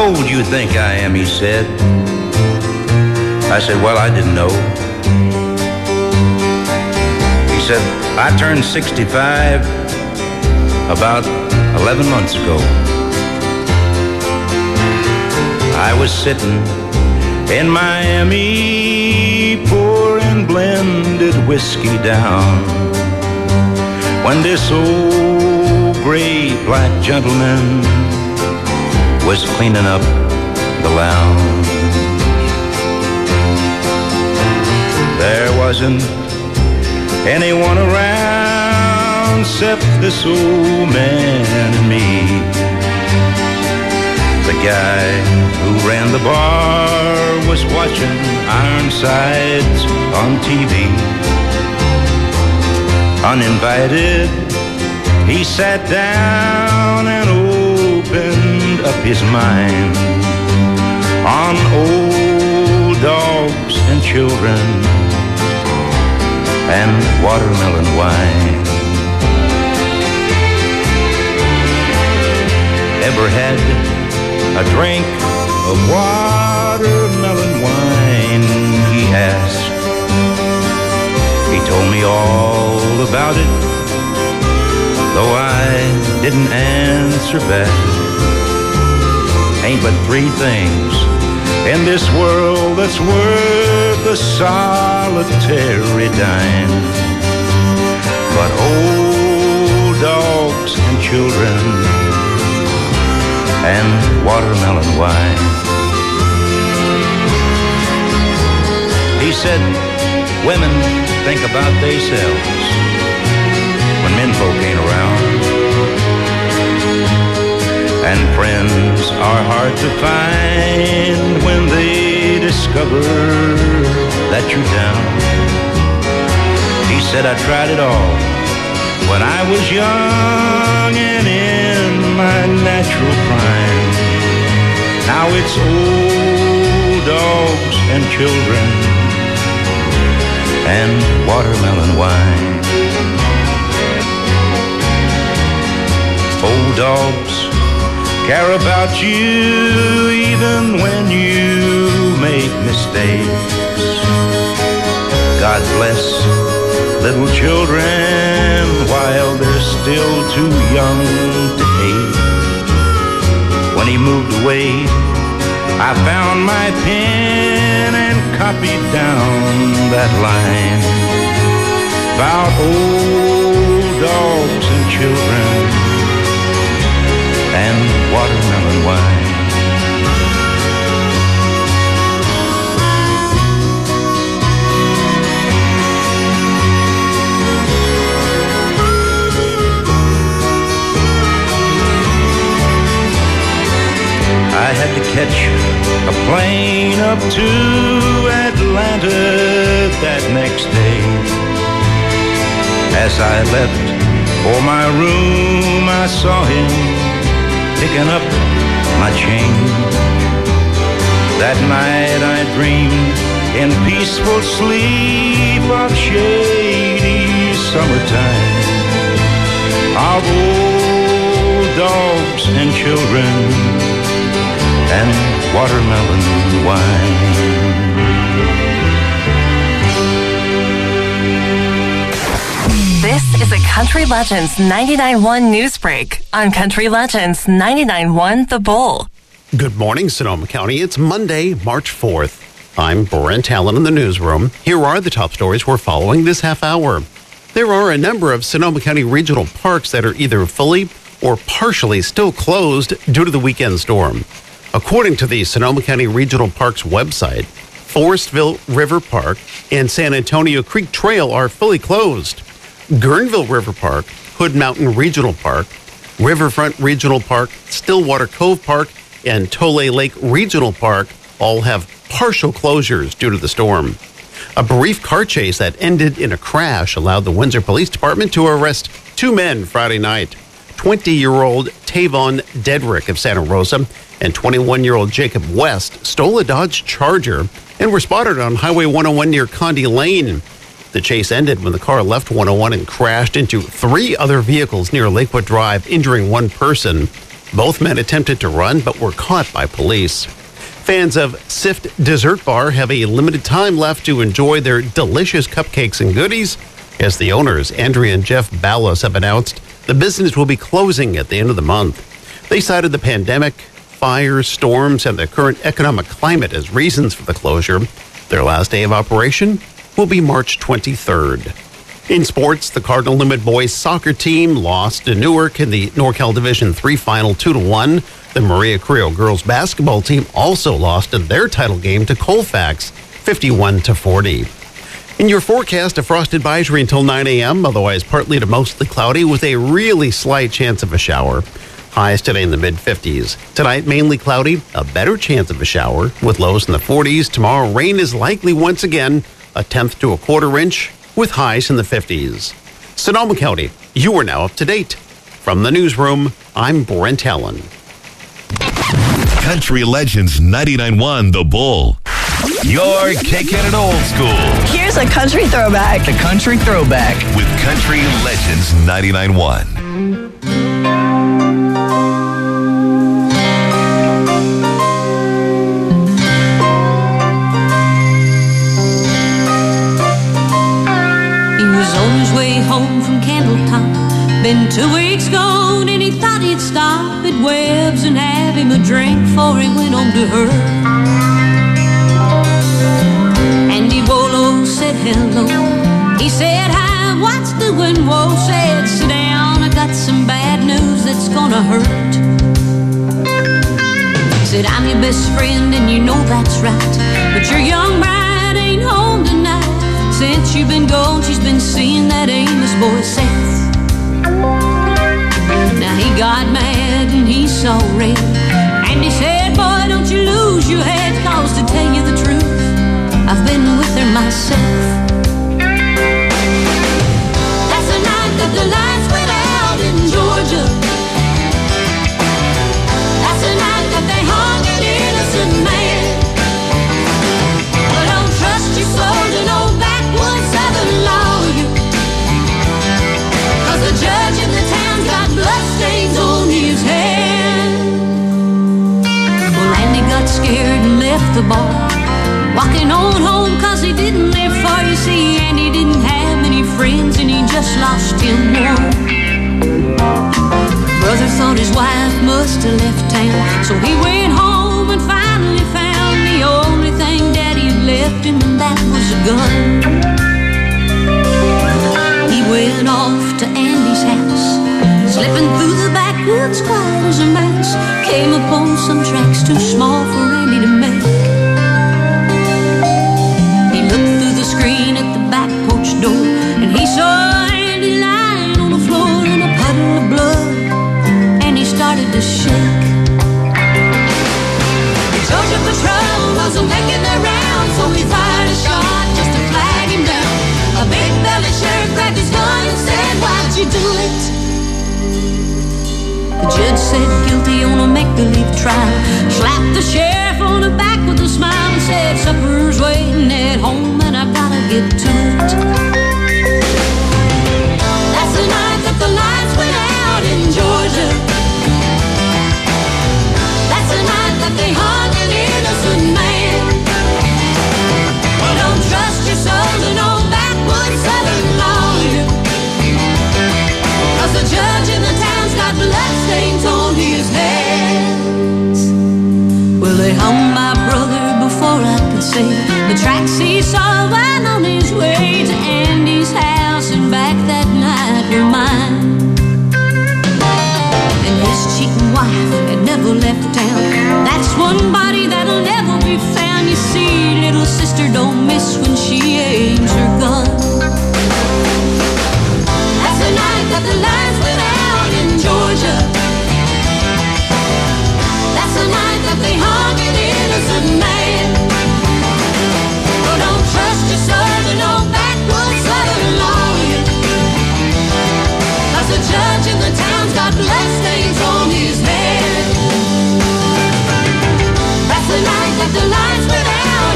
How old do you think I am, he said. I said, well, I didn't know. He said, I turned 65 about 11 months ago. I was sitting in Miami pouring blended whiskey down when this old gray black gentleman was cleaning up the lounge. There wasn't anyone around except this old man and me. The guy who ran the bar was watching Ironsides on TV. Uninvited, he sat down and opened up his mind on old dogs and children and watermelon wine. Ever had a drink of watermelon wine, he asked. He told me all about it, though I didn't answer back. Ain't but three things in this world that's worth a solitary dime, but old dogs and children and watermelon wine. He said, women think about themselves when menfolk ain't around, and friends are hard to find when they discover that you're down. He said, I tried it all when I was young and in my natural prime. Now it's old dogs and children and watermelon wine. Old dogs care about you even when you make mistakes. God bless little children while they're still too young to hate. When he moved away, I found my pen and copied down that line about old dogs and children and watermelon wine. I had to catch a plane up to Atlanta that next day. As I left for my room, I saw him picking up my change. That night I dreamed in peaceful sleep of shady summertime, of old dogs and children and watermelon wine. This is a Country Legends 99.1 News Break on Country Legends 99.1 The Bull. Good morning, Sonoma County. It's Monday, March 4th. I'm Brent Allen in the newsroom. Here are the top stories we're following this half hour. There are a number of Sonoma County regional parks that are either fully or partially still closed due to the weekend storm. According to the Sonoma County Regional Parks website, Forestville River Park and San Antonio Creek Trail are fully closed. Guerneville River Park, Hood Mountain Regional Park, Riverfront Regional Park, Stillwater Cove Park, and Tole Lake Regional Park all have partial closures due to the storm. A brief car chase that ended in a crash allowed the Windsor Police Department to arrest two men Friday night. 20-year-old Tavon Dedrick of Santa Rosa and 21-year-old Jacob West stole a Dodge Charger and were spotted on Highway 101 near Conde Lane. The chase ended when the car left 101 and crashed into three other vehicles near Lakewood Drive, injuring one person. Both men attempted to run but were caught by police. Fans of Sift Dessert Bar have a limited time left to enjoy their delicious cupcakes and goodies. As the owners, Andrea and Jeff Ballas, have announced, the business will be closing at the end of the month. They cited the pandemic, fires, storms, and the current economic climate as reasons for the closure. Their last day of operation will be March 23rd. In sports, the Cardinal Limit boys soccer team lost to Newark in the NorCal Division III final 2-1. The Maria Creel girls basketball team also lost in their title game to Colfax 51-40. In your forecast, a frost advisory until 9 a.m., otherwise partly to mostly cloudy with a really slight chance of a shower. Highs today in the mid-50s. Tonight, mainly cloudy, a better chance of a shower with lows in the 40s. Tomorrow, rain is likely once again, a tenth to a quarter inch with highs in the 50s. Sonoma County, you are now up to date. From the newsroom, I'm Brent Allen. Country Legends 99.1 The Bull. You're kicking it old school. Here's a country throwback. The country throwback. With Country Legends 99.1. Home from Candletop, been 2 weeks gone, and he thought he'd stop at Webb's and have him a drink before he went on to her. Andy Wolo said hello. He said hi, what's doing? Whoa, said sit down, I got some bad news that's gonna hurt. Said I'm your best friend and you know that's right, but your young bride ain't home tonight. Since you've been gone, she's been seeing that Amos boy Seth. Now he got mad and he saw red, and he said, boy, don't you lose your head, cause to tell you the truth, I've been with her myself. That's the night that the lights went out in Georgia. That's the night that they hung an innocent man. Well, don't trust your soul to know Southern lawyer, cause the judge in the town's got bloodstains on his hand. Well, Andy got scared and left the bar, walking on home cause he didn't live far. You see, Andy didn't have many friends and he just lost him one. Brother thought his wife must have left town, so he went home and finally found the only thing Daddy had left him, and that was a gun. He went off to Andy's house, slipping through the backwoods quiet as a mouse. Came upon some tracks too small for Andy to make. He looked through the screen at the back porch door, and he saw Andy lying on the floor in a puddle of blood, and he started to shake. The Georgia Patrol wasn't making their rounds, so he fired a shot just to flag him down. A big belly sheriff grabbed his gun and said, why'd you do it? The judge said guilty on a make-believe trial, slapped the sheriff on the back with a smile and said, supper's waiting at home and I gotta get to it. That's the night that the lights went out in Georgia. That's the night that they hung an innocent man. Well, don't trust your soul to know Southern lawyer, cause the judge in the town's got bloodstains on his hands. Well, they hung my brother before I could say the tracks he saw while on his way to Andy's house, and back that night were mine. And his cheating wife had never left town. That's one body that'll never be found. You see, little sister don't miss when she aims her gun. That's the night that the lights went out in Georgia. That's the night that they hung an innocent man. Oh, don't trust your soul to no backwoods Southern lawyer, cause the judge in the town's got bloodstains on his head. That's the night that the lights went out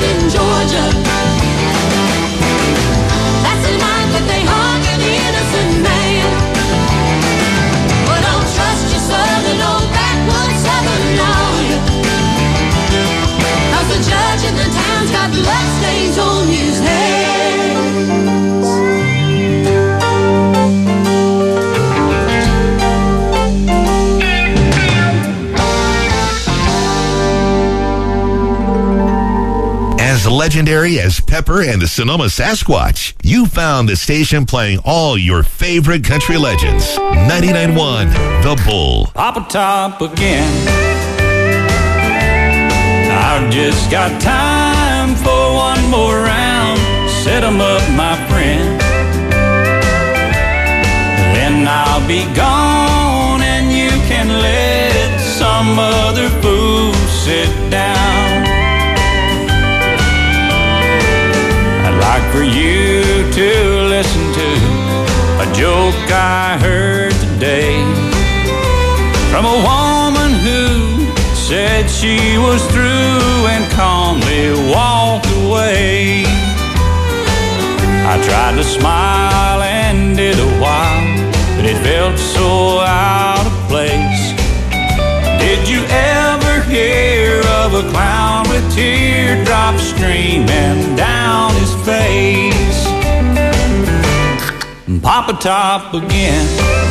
got bloodstains on his hands. As legendary as Pepper and the Sonoma Sasquatch, you found the station playing all your favorite country legends. 99.1 The Bull. Papa Top again. I've just got time for one more round. Set 'em up, my friend. Then I'll be gone and you can let some other fool sit down. I'd like for you to listen to a joke I heard today from a woman who said she was through and calmly walked away. I tried to smile and did a while, but it felt so out of place. Did you ever hear of a clown with teardrops streaming down his face? Papa Top again.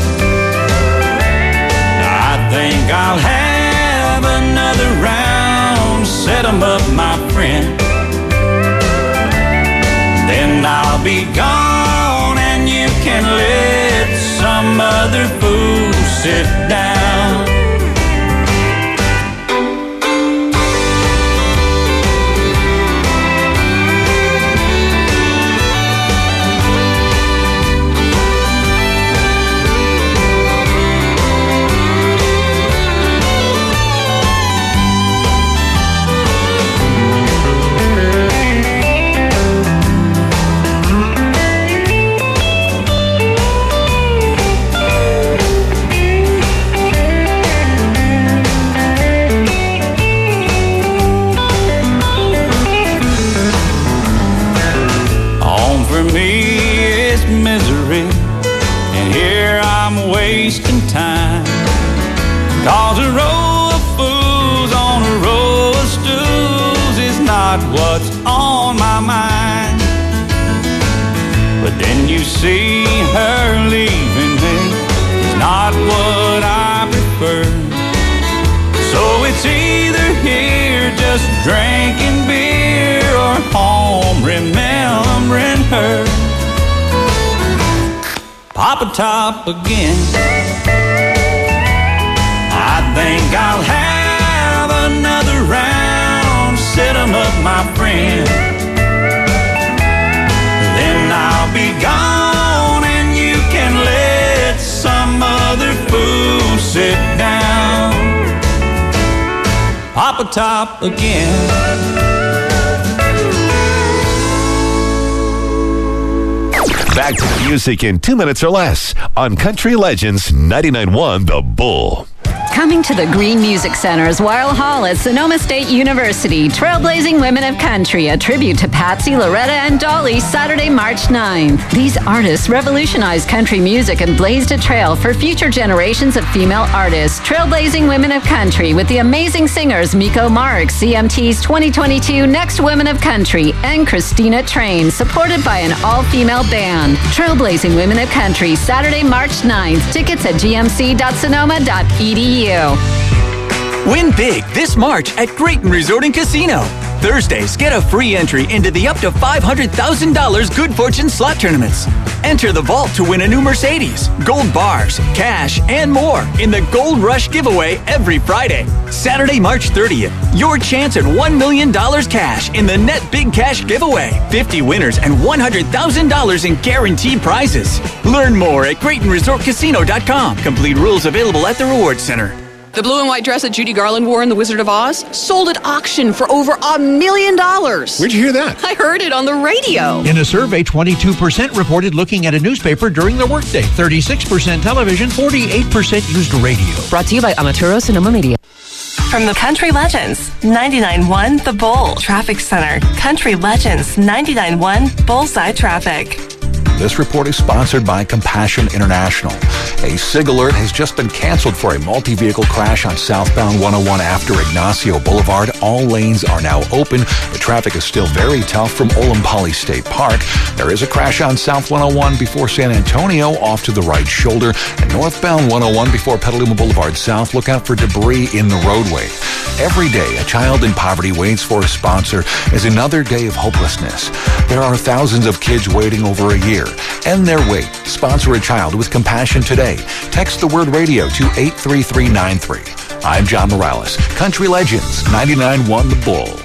I think I'll have another round. Set 'em up, my friend. Then I'll be gone and you can let some other fool sit down. For me it's misery, and here I'm wasting time. Cause a row of fools on a row of stools is not what's on my mind. But then you see her leaving me, it's not what I prefer. So it's either here just drinking beer or home remembering her. Papa Top again. I think I'll have another round. Set 'em up, my friend. Then I'll be gone and you can let some other fool sit down. Papa Top again. Back to the music in 2 minutes or less on Country Legends 99.1 The Bull. Coming to the Green Music Center's Weill Hall at Sonoma State University, Trailblazing Women of Country, a tribute to Patsy, Loretta, and Dolly, Saturday, March 9th. These artists revolutionized country music and blazed a trail for future generations of female artists. Trailblazing Women of Country with the amazing singers Miko Marks, CMT's 2022 Next Women of Country, and Christina Train, supported by an all-female band. Trailblazing Women of Country, Saturday, March 9th. Tickets at gmc.sonoma.edu. Win big this March at Grayton Resort and Casino. Thursdays, get a free entry into the up to $500,000 Good Fortune slot tournaments. Enter the vault to win a new Mercedes, gold bars, cash, and more in the Gold Rush giveaway every Friday. Saturday, March 30th, your chance at $1 million cash in the Net Big Cash giveaway. 50 winners and $100,000 in guaranteed prizes. Learn more at GraytonResortCasino.com. Complete rules available at the Rewards Center. The blue and white dress that Judy Garland wore in The Wizard of Oz sold at auction for over $1 million. Where'd you hear that? I heard it on the radio. In a survey, 22% reported looking at a newspaper during their workday, 36% television, 48% used radio. Brought to you by Amaturo Sonoma Media. From the Country Legends, 99.1 The Bull Traffic Center. Country Legends, 99.1 Bullseye Traffic. This report is sponsored by Compassion International. A SIG alert has just been canceled for a multi-vehicle crash on southbound 101 after Ignacio Boulevard. All lanes are now open. The traffic is still very tough from Olampali State Park. There is a crash on South 101 before San Antonio off to the right shoulder, and northbound 101 before Petaluma Boulevard South. Look out for debris in the roadway. Every day, a child in poverty waits for a sponsor is another day of hopelessness. There are thousands of kids waiting over a year. End their wait. Sponsor a child with compassion today. Text the word radio to 83393. I'm John Morales. Country Legends, 99.1 The Bull.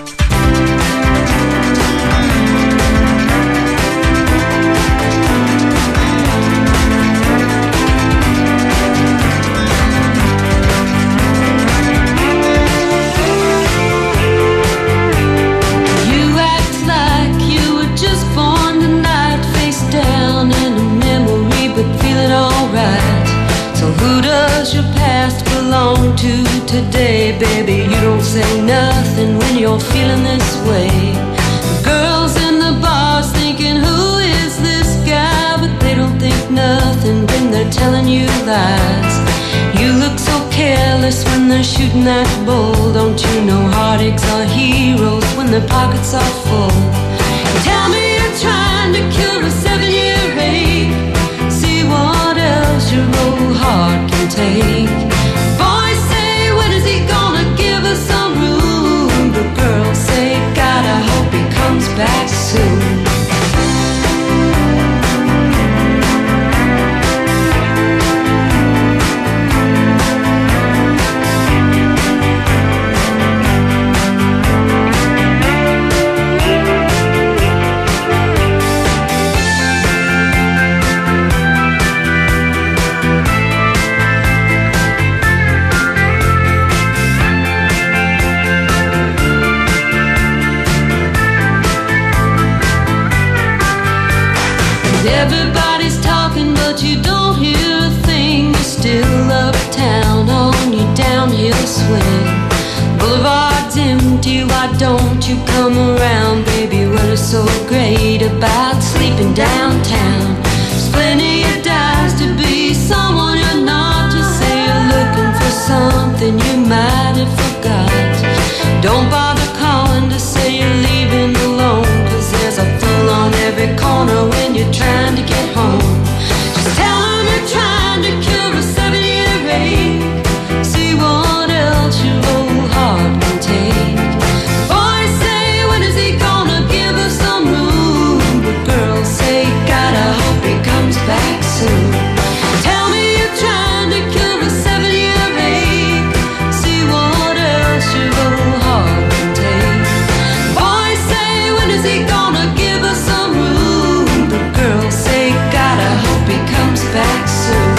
Today, baby, you don't say nothing when you're feeling this way. The girls in the bars thinking, who is this guy? But they don't think nothing when they're telling you lies. You look so careless when they're shooting that bull. Don't you know heartaches are heroes when their pockets are full? Tell me you're trying to cure a 7-year ache. See what else your old heart can take. Back soon. Everybody's talking, but you don't hear a thing. You're still uptown on your downhill swing. Boulevard's empty, why don't you come around, baby? What is so great about sleeping downtown? There's plenty of dives to be someone you're not. Just say you're looking for something you might have forgot. Don't bother calling to say you're leaving alone, 'cause there's a fool on every corner when you're trying to get home. Just tell them you're trying to cure a 7-year ache. See what else your old heart can take. Boys say, when is he gonna give us some room? But girls say, God, I hope he comes back soon. Tell me you're trying to cure a 7-year ache. See what else your old heart can take. Boys say, when is he gonna give us some room? But girls say, God, I hope he comes back soon.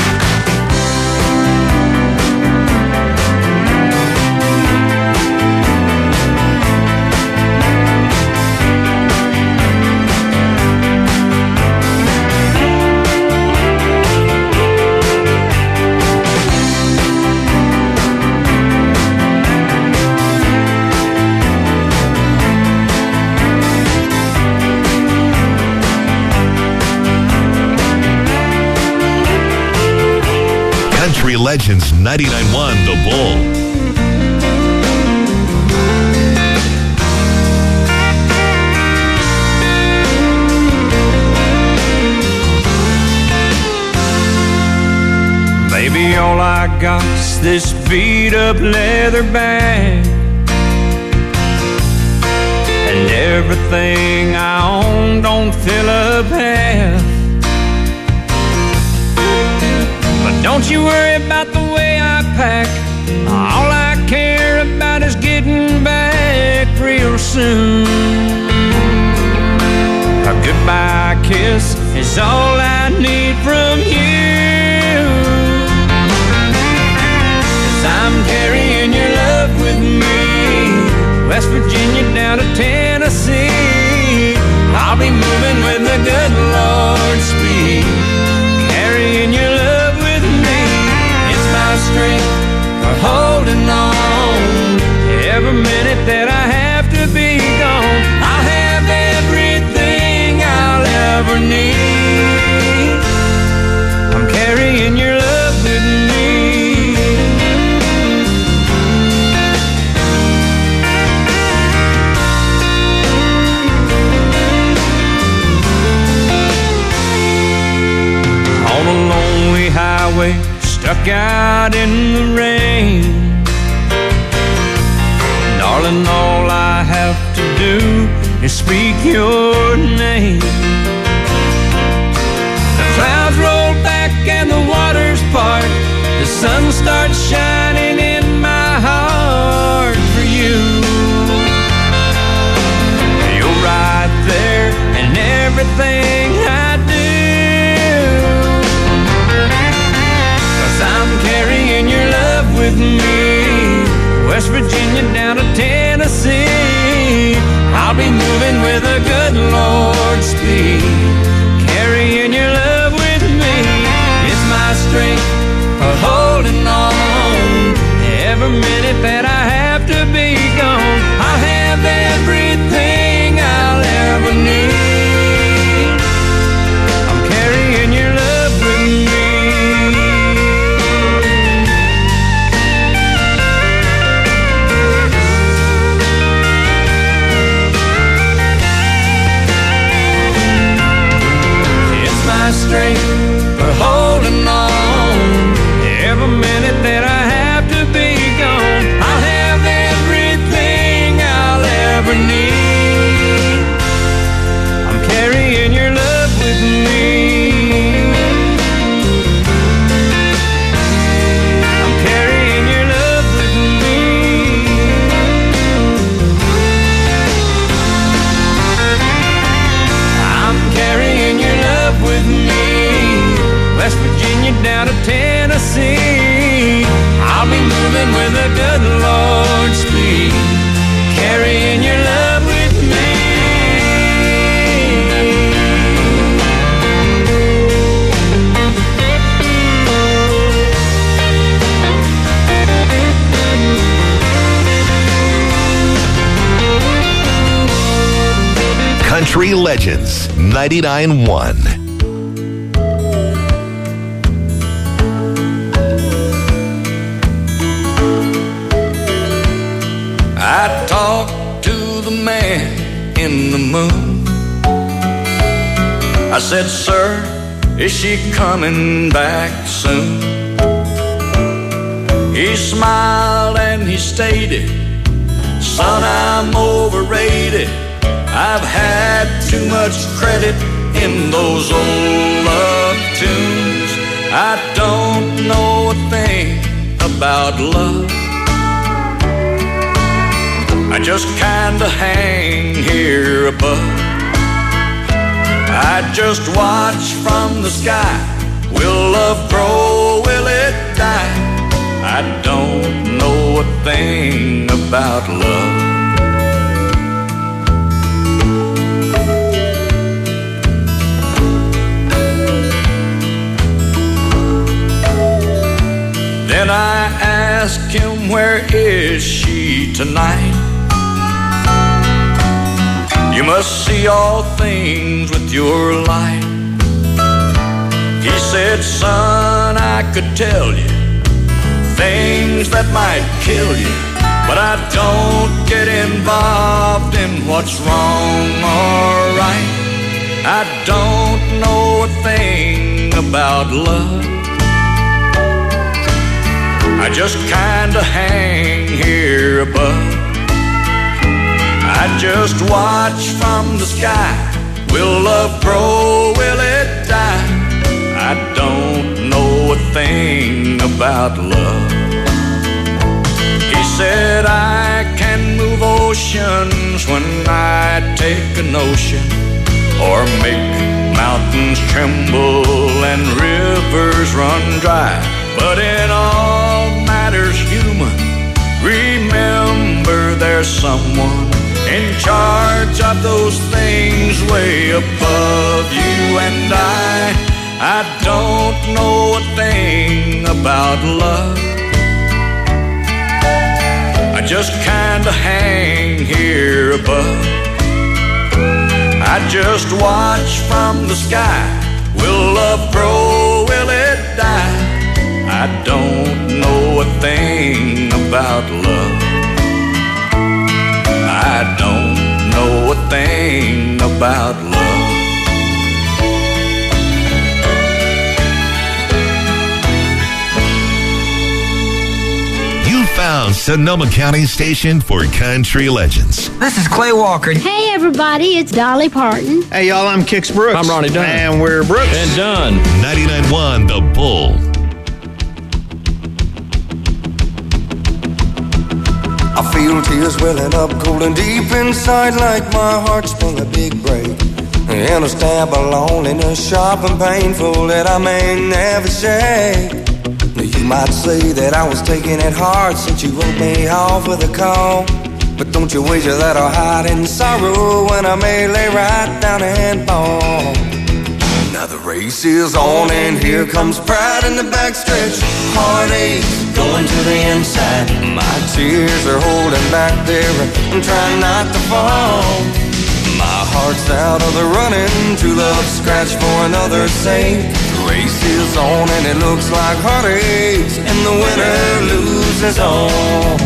Country Legends 99.1 The Bull. Baby, all I got's this beat up leather bag, and everything I own don't fill up half. But don't you worry about the way I pack. All I care about is getting back real soon. A goodbye kiss is all I need from you. 'Cause I'm carrying your love with me, West Virginia down to Tennessee. I'll be moving with the good Lord's speed, carrying your love with me. It's my strength for holding on. Every minute that I have to be gone, I'll have everything I'll ever need. and speak your name. The clouds roll back and the waters part. The sun starts shining in my heart for you. You're right there in everything I do, 'cause I'm carrying your love with me. West Virginia down to Tennessee, I'll be moving with a good Lord's speed. Carrying your love with me, it's my strength for holding on. Every minute that I have to be gone, I'll have everything I'll ever need. I'm carrying your love with me. It's my strength for holding on. Every minute that I have to be gone, I'll have everything I'll ever need. I'm carrying your love with me. I'm carrying your love with me. I'm carrying your love with me. West Virginia down to Tennessee, I'll be moving with a good Lord's speed. Carrying your love with me. Country Legends 99.1. I talked to the man in the moon. I said, sir, is she coming back soon? He smiled and he stated, son, I'm overrated. I've had too much credit in those old love tunes. I don't know a thing about love. I just kinda hang here above. I just watch from the sky. Will love grow? Will it die? I don't know a thing about love. Then I asked him, where is she tonight? You must see all things with your light. He said, son, I could tell you things that might kill you, but I don't get involved in what's wrong or right. I don't know a thing about love. I just kinda hang here above. I just watch from the sky. Will love grow? Will it die? I don't know a thing about love. He said, I can move oceans when I take a notion, or make mountains tremble and rivers run dry. But in all matters human, remember there's someone in charge of those things way above you and I don't know a thing about love. I just kinda hang here above. I just watch from the sky. Will love grow? Will it die? I don't know a thing about love. I don't know a thing about love. You found found Sonoma County's station for country legends. This is Clay Walker. Hey, everybody, it's Dolly Parton. Hey, y'all, I'm Kix Brooks. I'm Ronnie Dunn. And we're Brooks. And Dunn. 99.1 The Bull. I feel tears welling up cold and deep inside, like my heart's sprung a big break. And a stab of loneliness, sharp and painful, that I may never shake. You might say that I was taking it hard since you wrote me off with a call. But don't you wager that I'll hide in sorrow when I may lay right down and fall. Now the race is on and here comes pride in the backstretch. Heartaches going to the inside. My tears are holding back there. I'm trying not to fall. My heart's out of the running. True love scratch for another's sake. The race is on and it looks like heartaches, and the winner loses all.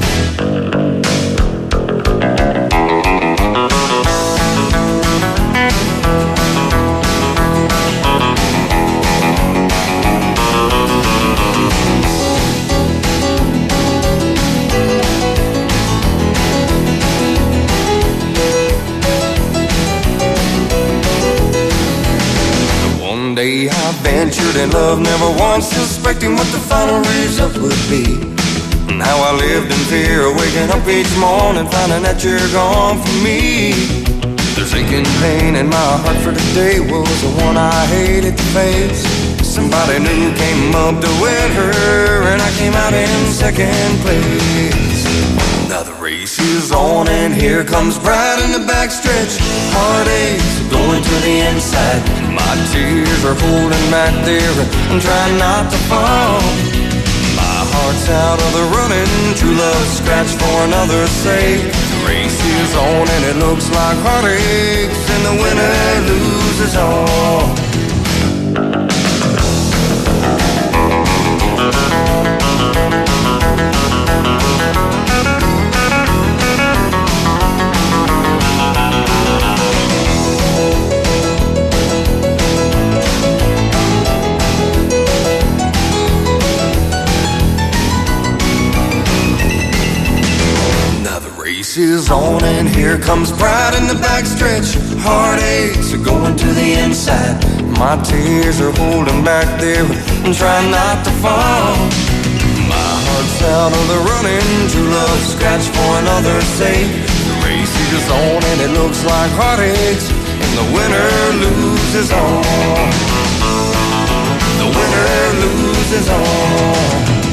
I ventured in love, never once suspecting what the final result would be. And how I lived in fear, waking up each morning, finding that you're gone from me. There's aching pain in my heart for today was the one I hated to face. Somebody new came up to wed her, and I came out in second place. Now the race is on and here comes pride in the backstretch. Heartaches going to the inside. My tears are holding back there. I'm trying not to fall. My heart's out of the running. True love scratch for another's sake. The race is on and it looks like heartaches, and the winner loses all. Is on and here comes pride in the backstretch. Heartaches are going to the inside. My tears are holding back there. I'm trying not to fall. My heart's out of the running. True love scratch for another's sake. The race is on and it looks like heartaches, and the winner loses all. The winner loses all.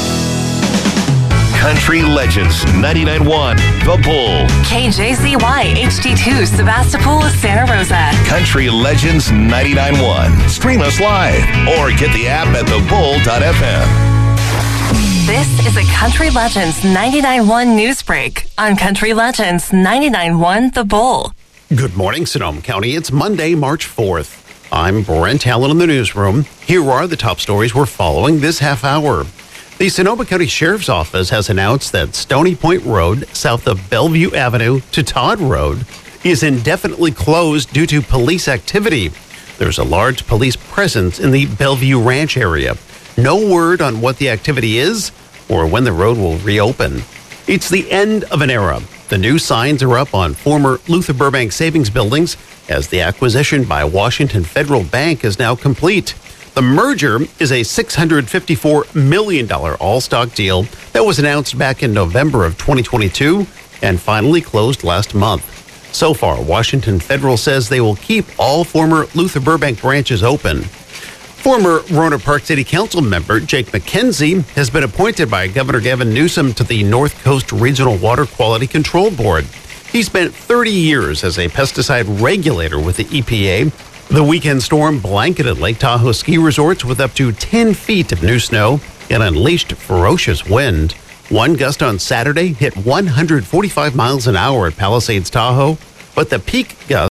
Country Legends 99.1 The Bull. KJZY HD2 Sebastopol, Santa Rosa. Country Legends 99.1. Stream us live or get the app at thebull.fm. This is a Country Legends 99.1 news break on Country Legends 99.1 The Bull. Good morning, Sonoma County. It's Monday, March 4th. I'm Brent Allen in the newsroom. Here are the top stories we're following this half hour. The Sonoma County Sheriff's Office has announced that Stony Point Road, south of Bellevue Avenue to Todd Road, is indefinitely closed due to police activity. There's a large police presence in the Bellevue Ranch area. No word on what the activity is or when the road will reopen. It's the end of an era. The new signs are up on former Luther Burbank Savings Buildings as the acquisition by Washington Federal Bank is now complete. The merger is a $654 million all-stock deal that was announced back in November of 2022 and finally closed last month. So far, Washington Federal says they will keep all former Luther Burbank branches open. Former Rohnert Park City Council member Jake McKenzie has been appointed by Governor Gavin Newsom to the North Coast Regional Water Quality Control Board. He spent 30 years as a pesticide regulator with the EPA. The weekend storm blanketed Lake Tahoe ski resorts with up to 10 feet of new snow and unleashed ferocious wind. One gust on Saturday hit 145 miles an hour at Palisades Tahoe, but the peak gust